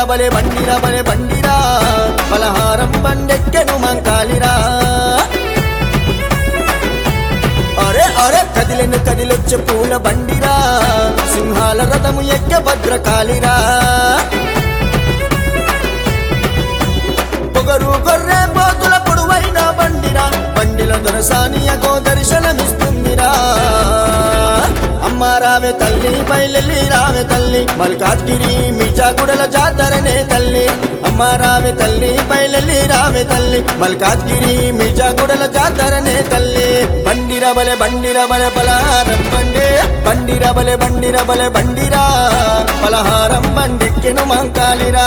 బలే బండిరా పలహారం బండెక్కెను మంకాలిరా అరే అరే కదిలొచ్చే పూల బండిరా సింహాల రథము ఎక్కే భద్రకాళిరా పొగరు గొర్రె పోతుల పొడువైన బండిరా బండిలో దొరసానియకో దర్శనమిస్తుందిరా అమ్మ రావే తల్లి బయలెల్లి రావే తల్లి మల్కాజ్గిరి మిర్జాగూడల జాతరనే తల్లి అమ్మ రావే తల్లి బయలెల్లి రావే తల్లి మల్కాజ్గిరి మిర్జాగూడల జాతరనే తల్లి బండిరా బలే పలహారం బండి బండిరా బలే బండిరా పలహారం బండెక్కెను మంకాలిరా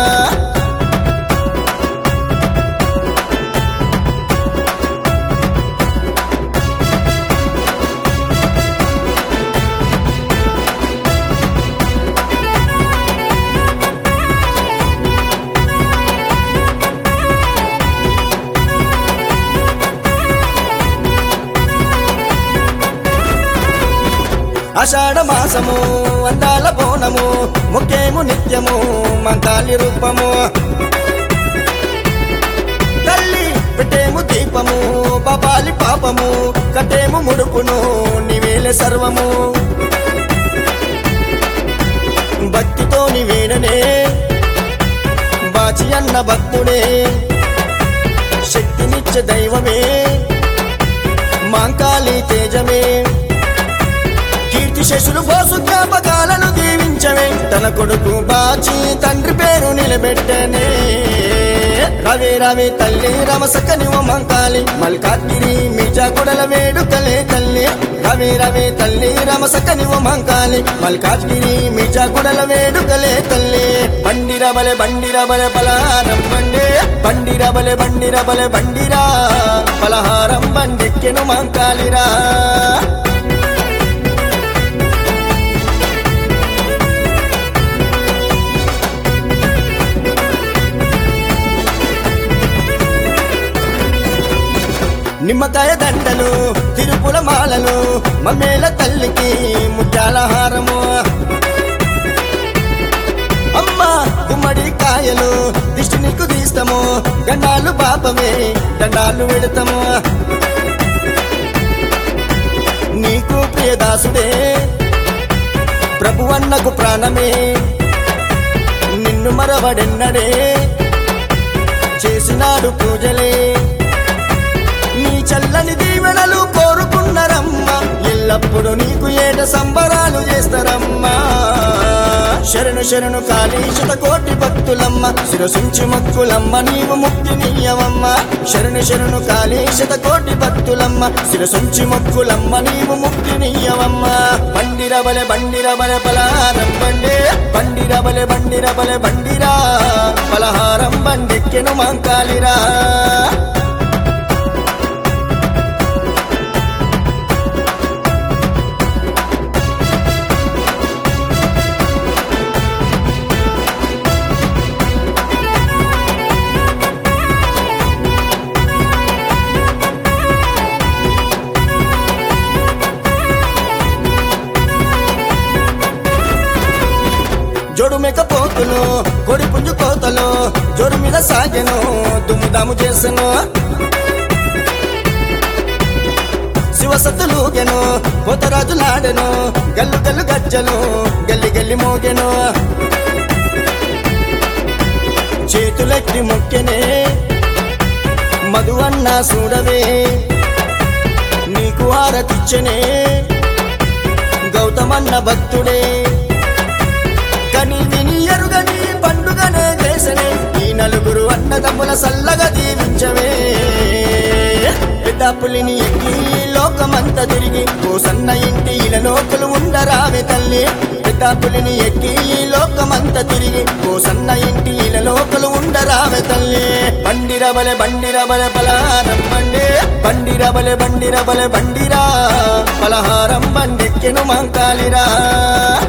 ఆషాఢ మాసము అందాల బోనము ముఖ్యము నిత్యము మంకాలి రూపము తల్లి పెట్టేము దీపము పాపాలి పాపము కట్టేము ముడుపును నివేలే సర్వము భక్తితో నివేడనే బాచి అన్న భక్తుడే శక్తినిచ్చే దైవమే మాంకాళి తేజమే కీర్తి శేషులు పోసు జ్ఞాపకాలను దీవించవే తన కొడుకు బాచి తండ్రి పేరు నిలబెట్టనే రవే తల్లి రమసకని మంకాలి మల్కాజ్గిరి మిర్జాగూడల వేడుకలే తల్లి రవే తల్లి రమసకని మంకాలి మల్కాజ్గిరి మిర్జాగూడల వేడుకలే తల్లి బండిరా బలే పలహారం బండి బండిరా బలే బండిరా పలహారం బండెక్కెను మంకాలిరా నిమ్మకాయ దండలు తిరుపుల మాలలు మమ్మేల తల్లికి ముత్యాల హారము అమ్మ గుమ్మడి కాయలు దిష్టి నీకు తీస్తాము గండాలు పాపమే దండాలు వెడతాము నీకు ప్రియదాసుడే ప్రభువన్నకు ప్రాణమే నిన్ను మరవడెన్నడే చేసినాడు పూజలే నీ చల్లని దీవెనలు కోరుకున్నారమ్మా ఎల్లప్పుడు నీకు ఏట సంబరాలు చేస్తారమ్మా శరణు కాళీ శతకోటి భక్తులమ్మ శిరసుంచి మొక్కులమ్మ నీవు ముక్తి నీయవమ్మ శరణు కాళీ శతకోటి భక్తులమ్మ శిరసుంచి మొక్కులమ్మ నీవు ముక్తి నీయవమ్మ బండిరా బలే పలహారం బండి బండిరా బలే బండిరా పలహారం బండెక్కెను మంకాలిరా జోడు మేకపోతులు కొడి పుంజు కోతలు జోడు మీద సాగెను దుమ్ముదాము చేసెను శివసత్తులుగెను పోతరాజులాడెను గల్లు గజ్జలు గల్లి మోగెను చేతులెత్తి మొక్కెనే మధు అన్న చూడవే నీకు ఆరతిచ్చనే గౌతమన్న భక్తుడే కని విని ఎరుగని పండుగనే చేసనే ఈ నలుగురు అన్నదమ్ముల సల్లగా దీవించవే పెద్దపులిని ఎక్కి లోకమంతా తిరిగి కోసన్న ఇంటి ఇలలోకులు ఉండరావే తల్లి పెద్దపులిని ఎక్కి లోకమంతా తిరిగి కోసన్న ఇంటి ఇలలోకులు ఉండరావే తల్లి బండిరా బలే పలహారం బండి బండిరా బలే బండిరా పలహారం బండెక్కెను మంకాలిరా